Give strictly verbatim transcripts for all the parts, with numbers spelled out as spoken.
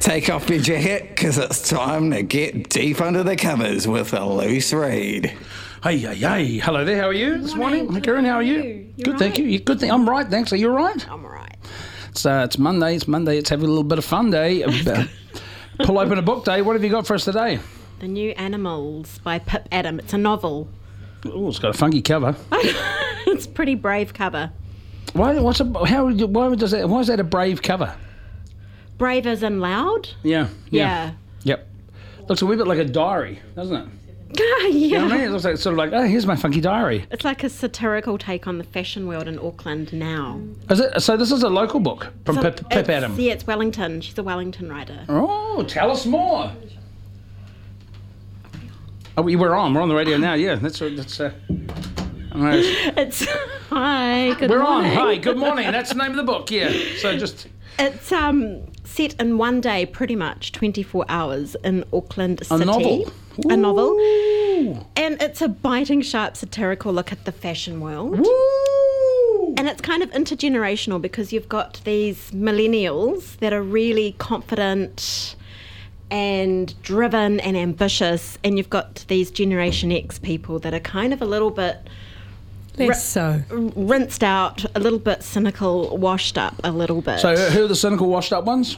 Take off your jacket, because it's time to get deep under the covers with a loose read. Hey, hey, hey. Hello there, how are you this morning? morning. Hey, Karen, how are you? you? Good, You're thank right. you. You Good thing. I'm right, thanks. Are you all right? I'm all right. It's, uh, it's Monday, it's Monday, it's having a little bit of fun day. Uh, Pull open a book day. What have you got for us today? The New Animals by Pip Adam. It's a novel. Oh, it's got a funky cover. It's a pretty brave cover. Why? What's a? How? would you- Why does that? Why is that a brave cover? Brave as in loud? Yeah. Yeah. Yep. Looks a wee bit like a diary, doesn't it? Yeah. You know what I mean? It looks like sort of like, oh, here's my funky diary. It's like a satirical take on the fashion world in Auckland now. Is it? So this is a local book from So Pip, Pip it's- Adam. Yeah, it's Wellington. She's a Wellington writer. Oh, tell us more. Oh, we- we're on. We're on the radio now. Yeah, that's that's. Uh, all right. It's hi. Good We're morning. on. Hi. Good morning. That's the name of the book. Yeah. So just. It's um set in one day, pretty much twenty-four hours in Auckland City. A novel. A novel. Ooh. And it's a biting, sharp, satirical look at the fashion world. Woo! And it's kind of intergenerational because you've got these millennials that are really confident and driven and ambitious, and you've got these Generation X people that are kind of a little bit Less so. rinsed out, a little bit cynical, washed up a little bit. So who are the cynical, washed up ones?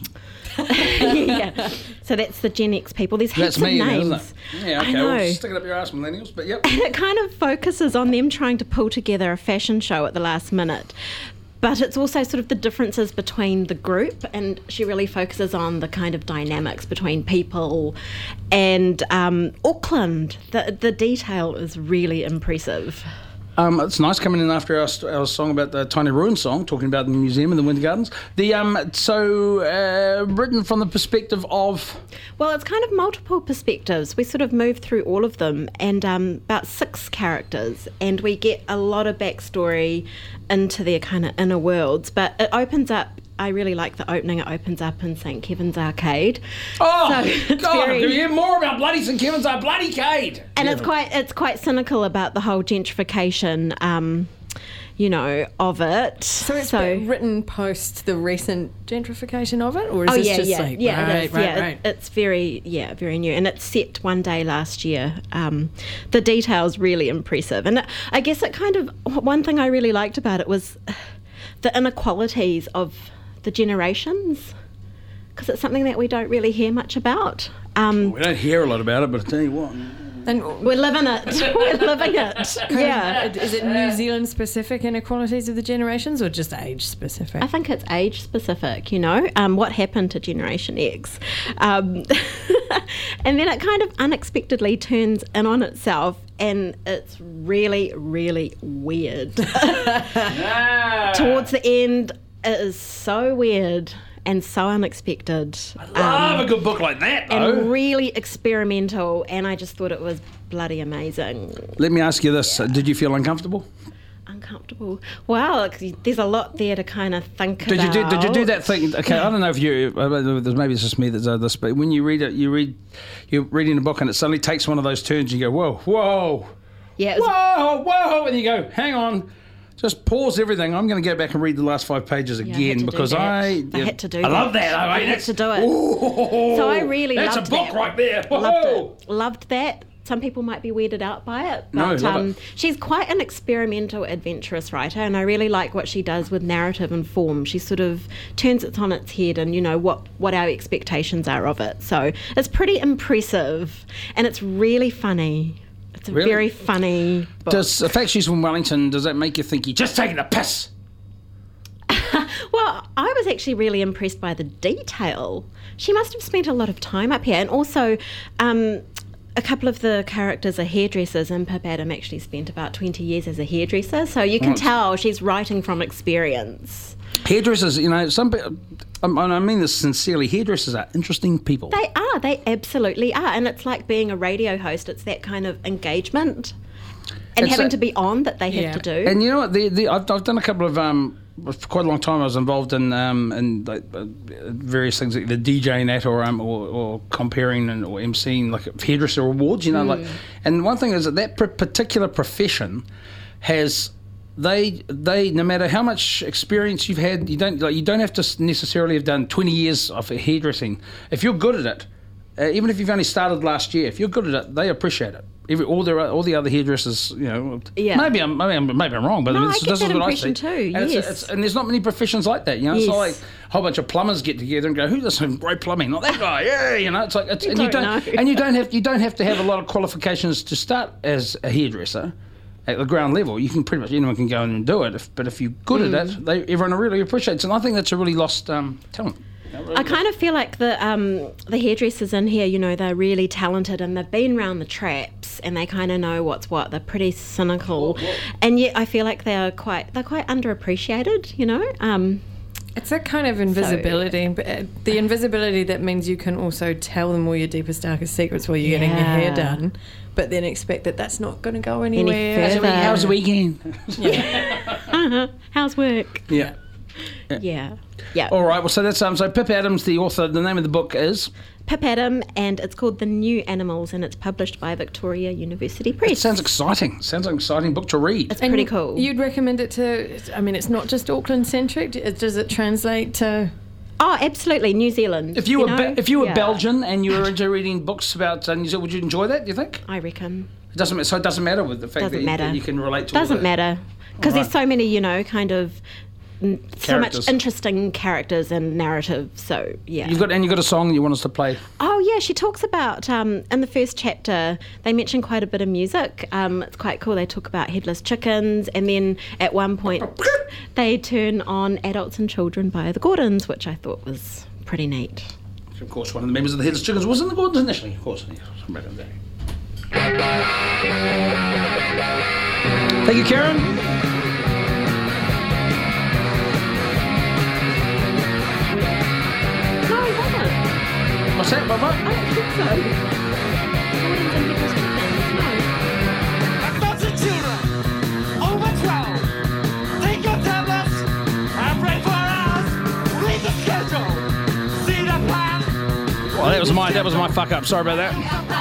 Yeah. So that's the Gen X people. There's heaps That's me, of names. isn't it? Yeah. Okay. I know. Well, stick it up your ass, millennials. But yep. And it kind of focuses on them trying to pull together a fashion show at the last minute. But it's also sort of the differences between the group, and she really focuses on the kind of dynamics between people and um, Auckland. The, the detail is really impressive. Um, it's nice coming in after our, our song about the Tiny Ruin song, talking about the museum and the Winter Gardens. The um, so uh, written from the perspective of. Well, it's kind of multiple perspectives. We sort of move through all of them, and um, about six characters, and we get a lot of backstory into their kind of inner worlds. But it opens up. I really like the opening. It opens up in Saint Kevin's Arcade. Oh So it's God! very- Can you hear more about bloody Saint Kevin's Our bloody Cade? And Yeah, it's but- quite it's quite cynical about the whole gentrification, um, you know, of it. So it's been written post the recent gentrification of it, or is oh this yeah, just yeah, like yeah, right, it is. right, yeah, right? It, it's very yeah, very new, and it's set one day last year. Um, the details really impressive, and it, I guess it kind of one thing I really liked about it was the inequalities of the generations, because it's something that we don't really hear much about. Um, We don't hear a lot about it, but I tell you what. And we're living it. We're living it. Yeah. is it New Zealand specific inequalities of the generations, or just age specific? I think it's age specific, you know, um, what happened to Generation X. Um, and then it kind of unexpectedly turns in on itself, and it's really, really weird. Towards the end, it is so weird and so unexpected. Love a good book like that, though. And really experimental, and I just thought it was bloody amazing. Let me ask you this: uh, did you feel uncomfortable? Uncomfortable. Well, there's a lot there to kind of think Did you about. do? Did you do that thing? Okay, I don't know if you. uh, Maybe it's just me that does this, but when you read it, you read, you're reading a book, and it suddenly takes one of those turns. And you go, whoa, whoa, Yeah, it was whoa, whoa, and you go, hang on. Just pause everything. I'm going to go back and read the last five pages Yeah, I had again to do because that. I. I had to do I love that. that. I, I mean, had that's- to do it. Ooh, So I really that's loved a book that. right there. Whoa. Loved it. Loved that. Some people might be weirded out by it, No, but love um, it. she's quite an experimental, adventurous writer, and I really like what she does with narrative and form. She sort of turns it on its head, and you know what what our expectations are of it. So it's pretty impressive, and it's really funny. It's a Really? very funny book. Does the fact she's from Wellington, does that make you think you're just taking a piss? Well, I was actually really impressed by the detail. She must have spent a lot of time up here, and also um, a couple of the characters are hairdressers, and Pip Adam actually spent about twenty years as a hairdresser, so you can Oh. tell she's writing from experience. Hairdressers, you know, some people, um, and I mean this sincerely, hairdressers are interesting people. They are, they absolutely are, and it's like being a radio host. It's that kind of engagement and It's having a- to be on that they have Yeah. to do. And you know what? The, the, I've, I've done a couple of um, for quite a long time. I was involved in um, in like, uh, various things, like the DJing at or um, or, or comparing and or emceeing like hairdresser awards. You know, like, and one thing is that that pr- particular profession has they they no matter how much experience you've had, you don't like you don't have to necessarily have done twenty years of hairdressing. If you're good at it, uh, even if you've only started last year, if you're good at it, they appreciate it. Every, all the all the other hairdressers, you know, Yeah. maybe I'm maybe I'm, maybe I'm wrong, but No, this, I get this that is what I see. impression too, And, it's- yes. it's- and there's not many professions like that. You know, it's not like Yes. a whole bunch of plumbers get together and go, "Who does some great plumbing?" Not that guy. Yeah, you know, it's like it's, You and you don't don't know. and you don't have you don't have to have a lot of qualifications to start as a hairdresser. At the ground level, you can pretty much anyone can go in and do it. If, but if you're good Mm. at it, they, everyone really appreciates it. And I think that's a really lost um, talent. I kind of feel like the um, the hairdressers in here, you know, they're really talented and they've been around the traps and they kind of know what's what. They're pretty cynical, and yet I feel like they're quite they're quite underappreciated. You know, um, It's that kind of invisibility, but uh, the invisibility that means you can also tell them all your deepest, darkest secrets while you're getting your hair Yeah. done, but then expect that that's not going to go anywhere. further. How's the weekend? how's work? Yeah. Yeah, yeah. All right. Well, so that's um. So Pip Adams, the author. The name of the book is. Pip Adam, and it's called The New Animals, and it's published by Victoria University Press. It sounds exciting. Sounds like an exciting book to read. It's And pretty cool. You'd recommend it to, I mean, it's not just Auckland centric. Does it translate to? Oh, absolutely, New Zealand. If you were know? Be- if you were Yeah. Belgian and you were into reading books about uh, New Zealand, would you enjoy that? Do you think? I reckon. It doesn't. So it doesn't matter with the fact Doesn't that you, matter. that you can relate to. all Doesn't the- matter because Alright. there's so many, you know, kind of mm, so much Characters. interesting characters and narrative. So yeah. You've got and you've got a song you want us to play. Oh yeah, she talks about um, in the first chapter. They mention quite a bit of music. Um, it's quite cool. They talk about headless chickens, and then at one point they turn on Adults and Children by the Gordons, which I thought was pretty neat. Of course, one of the members of the Headless Chickens was in the Gordons initially. Of course, yeah, from back in the day. Thank you, Karen. No, it wasn't. What's that, Bubba? I don't think so. Gordons and headless chickens. No. Adults and children, over twelve. Take your tablets and pray for us. Read the schedule. See the plan. Well, that was my that was my fuck up. Sorry about that.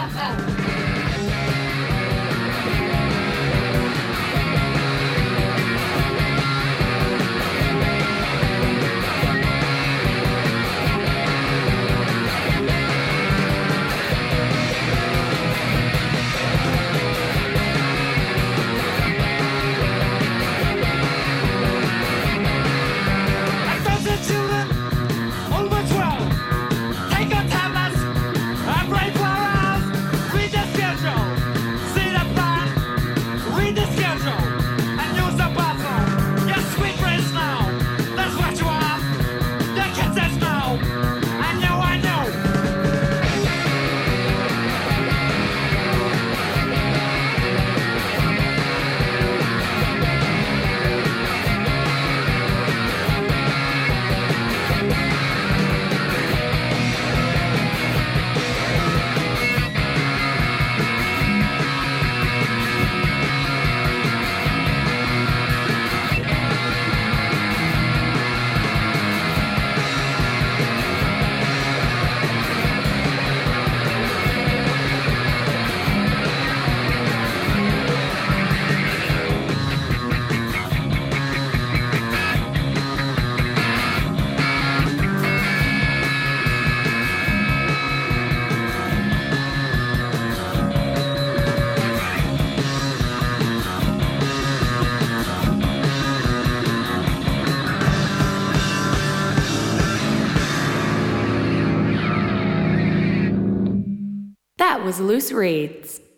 Adults and children, over twelve. Take your tablets and pray for us. Read the schedule. See the plan. Read the schedule and use the bathroom. Get sweet brains now. That's what you want. The kid says no. I know, I know. That was Loose Reads.